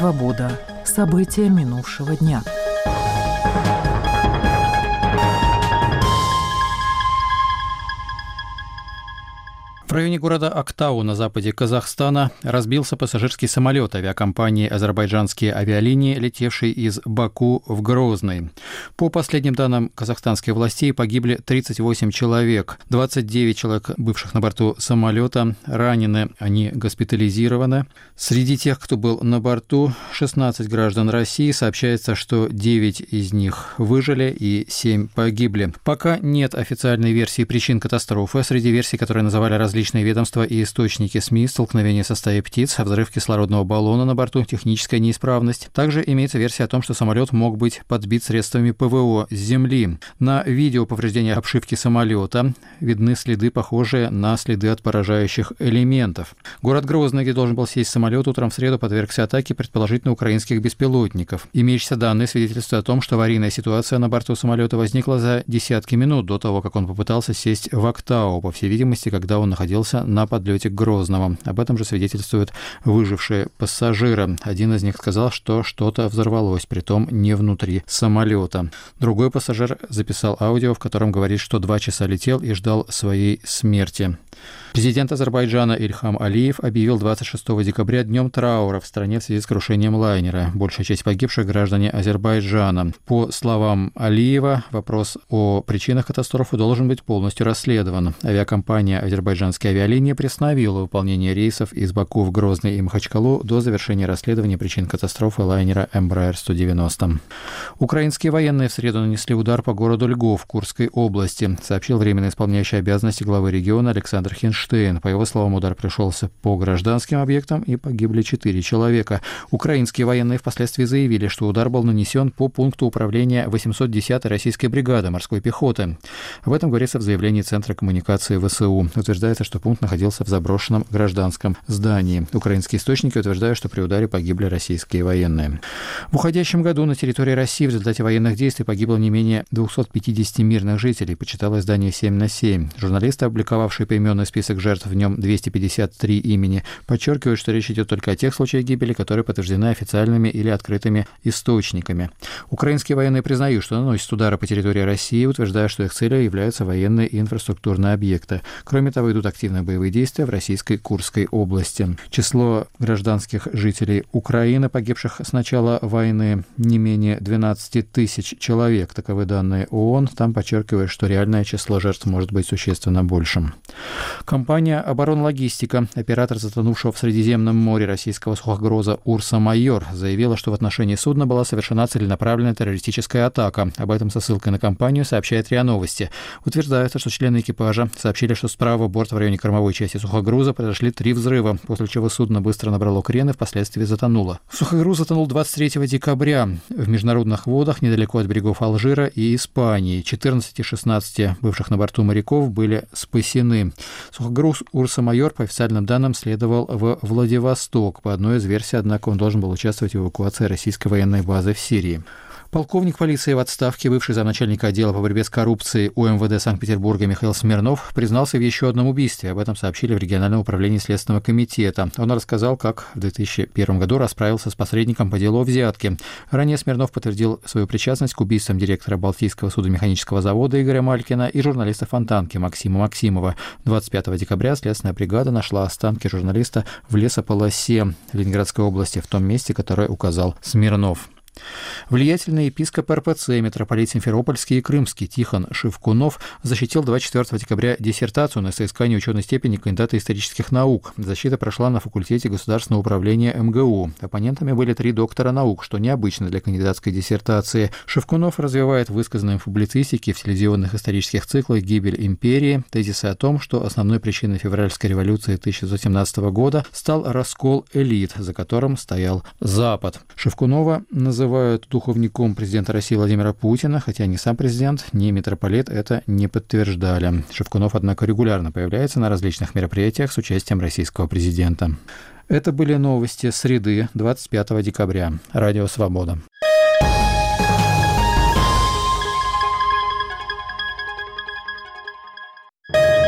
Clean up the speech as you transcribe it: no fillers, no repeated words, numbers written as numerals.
«Свобода». События минувшего дня. В районе города Актау на западе Казахстана разбился пассажирский самолет авиакомпании «Азербайджанские авиалинии», летевший из Баку в Грозный. По последним данным казахстанских властей погибли 38 человек. 29 человек, бывших на борту самолета, ранены, они госпитализированы. Среди тех, кто был на борту, 16 граждан России. Сообщается, что 9 из них выжили и 7 погибли. Пока нет официальной версии причин катастрофы. Среди версий, которые называли различные ведомства и источники СМИ, столкновение со стаей птиц, взрыв кислородного баллона на борту, техническая неисправность. Также имеется версия о том, что самолет мог быть подбит средствами ПВО с земли. На видео повреждения обшивки самолета видны следы, похожие на следы от поражающих элементов. Город Грозный, где должен был сесть самолет, утром в среду подвергся атаке, предположительно, украинских беспилотников. Имеющиеся данные свидетельствуют о том, что аварийная ситуация на борту самолета возникла за десятки минут до того, как он попытался сесть в Актау, по всей видимости, когда он находился на подлете к Грозному. Об этом же свидетельствуют выжившие пассажиры. Один из них сказал, что что-то взорвалось, притом не внутри самолета. Другой пассажир записал аудио, в котором говорит, что 2 часа летел и ждал своей смерти. Президент Азербайджана Ильхам Алиев объявил 26 декабря днем траура в стране в связи с крушением лайнера. Большая часть погибших — граждане Азербайджана. По словам Алиева, вопрос о причинах катастрофы должен быть полностью расследован. Авиакомпания «Азербайджанские авиалинии» приостановила выполнение рейсов из Баку в Грозный и Махачкалу до завершения расследования причин катастрофы лайнера Embraer 190. Украинские военные в среду нанесли удар по городу Льгов в Курской области, сообщил временно исполняющий обязанности главы региона Александр Хинштейн. По его словам, удар пришелся по гражданским объектам и погибли 4 человека. Украинские военные впоследствии заявили, что удар был нанесен по пункту управления 810-й российской бригады морской пехоты. Об этом говорится в заявлении Центра коммуникации ВСУ. Утверждается, что пункт находился в заброшенном гражданском здании. Украинские источники утверждают, что при ударе погибли российские военные. В уходящем году на территории России в результате военных действий погибло не менее 250 мирных жителей, почитало издание «7/7». Журналисты, опубликовавшие поименный список жертв, в нем 253 имени, подчеркивают, что речь идет только о тех случаях гибели, которые подтверждены официальными или открытыми источниками. Украинские военные признают, что наносят удары по территории России, утверждая, что их целью являются военные и инфраструктурные объекты. Кроме того, идут активные боевые действия в российской Курской области. Число гражданских жителей Украины, погибших с начала войны, не менее 12 тысяч человек. Таковы данные ООН. Там подчеркивают, что реальное число жертв может быть существенно большим. Компания «Оборонлогистика», оператор затонувшего в Средиземном море российского сухогруза «Урса-Майор», заявила, что в отношении судна была совершена целенаправленная террористическая атака. Об этом со ссылкой на компанию сообщает РИА Новости. Утверждается, что члены экипажа сообщили, что справа борта в районе кормовой части сухогруза произошли 3 взрыва, после чего судно быстро набрало крен и впоследствии затонуло. Сухогруз затонул 23 декабря в международных водах недалеко от берегов Алжира и Испании. 14 и 16 бывших на борту моряков были спасены. Сухогруз «Урса-Майор» по официальным данным следовал в Владивосток. По одной из версий, однако, он должен был участвовать в эвакуации российской военной базы в Сирии. Полковник полиции в отставке, бывший замначальника отдела по борьбе с коррупцией УМВД Санкт-Петербурга Михаил Смирнов признался в еще одном убийстве. Об этом сообщили в региональном управлении Следственного комитета. Он рассказал, как в 2001 году расправился с посредником по делу о взятке. Ранее Смирнов подтвердил свою причастность к убийствам директора Балтийского судомеханического завода Игоря Малькина и журналиста Фонтанки Максима Максимова. 25 декабря следственная бригада нашла останки журналиста в лесополосе Ленинградской области, в том месте, которое указал Смирнов. Влиятельный епископ РПЦ, митрополит Симферопольский и Крымский Тихон Шевкунов защитил 24 декабря диссертацию на соискание ученой степени кандидата исторических наук. Защита прошла на факультете государственного управления МГУ. Оппонентами были 3 доктора наук, что необычно для кандидатской диссертации. Шевкунов развивает высказанные в публицистике в телевизионных исторических циклах «Гибель империи» тезисы о том, что основной причиной февральской революции 1917 года стал раскол элит, за которым стоял Запад. Шевкунова называют духовником президента России Владимира Путина, хотя ни сам президент, ни митрополит это не подтверждали. Шевкунов, однако, регулярно появляется на различных мероприятиях с участием российского президента. Это были новости среды, 25 декабря. Радио «Свобода».